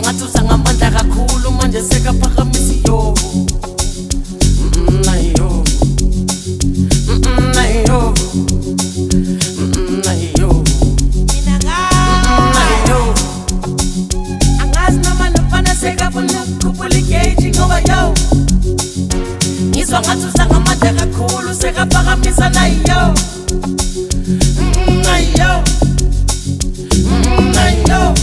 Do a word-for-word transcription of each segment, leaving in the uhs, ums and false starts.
ngathi usangamandla kakhulu manje sekaphakamisa iyo nayo nayo nayo mina nayo angazi noma nofana sekafuna ukukhuphula igauge ngoba yo ngizwa ngathi usangamandla kakhulu sekaphakamisa nayo nayo nayo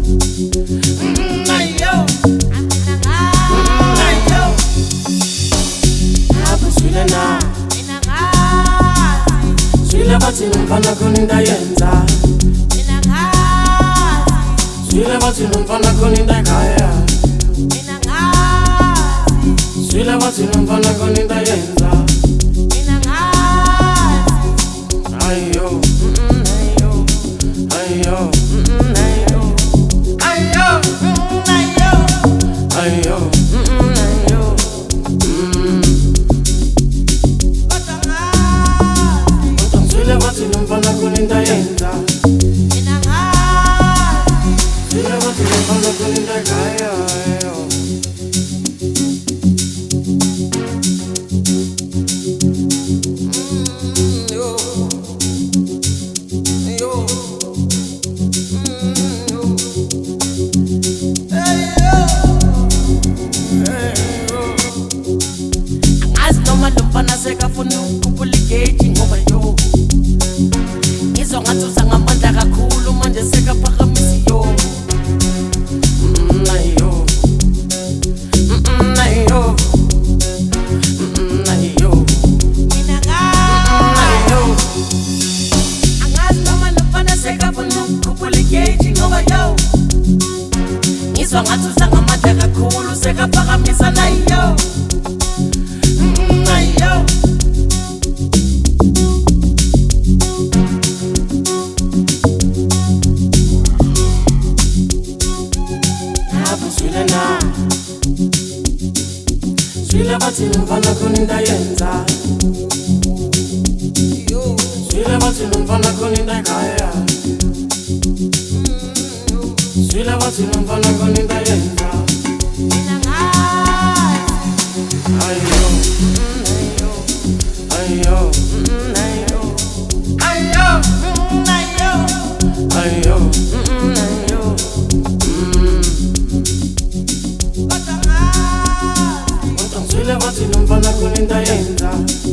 Swile bathi nomfana khona into ayenza mina ngazi Swile bathi nomfana khona into ekhaya mina ngazi Swile bathi nomfana khona into ayenza mina ngazi ayo ayo ayo ayo ayo ayo Swile bathi nomfana khona into ayenza mina ngazi Swile bathi nomfana khona into ekhaya angazi noma nomfana sekafuna ukukhuphula igauge ngoba yo ngizwa ngathi usangamandla kakhulu manje sekaphakamisa iyo nayo nayo nayo mina nayo angazi noma nofana sekafuna ukukhuphula igauge ngoba yo ngizwa ngathi usangamandla kakhulu sekaphakamisa nayo nayo Swile na Swile bathi nomfana khona into ayenza Swile bathi nomfana khona into ekhaya Swile bathi nomfana khona into ayenza mina ngazi ayo ayo ayo ayo ayo ayo Swile bathi nomfana khona into ayenza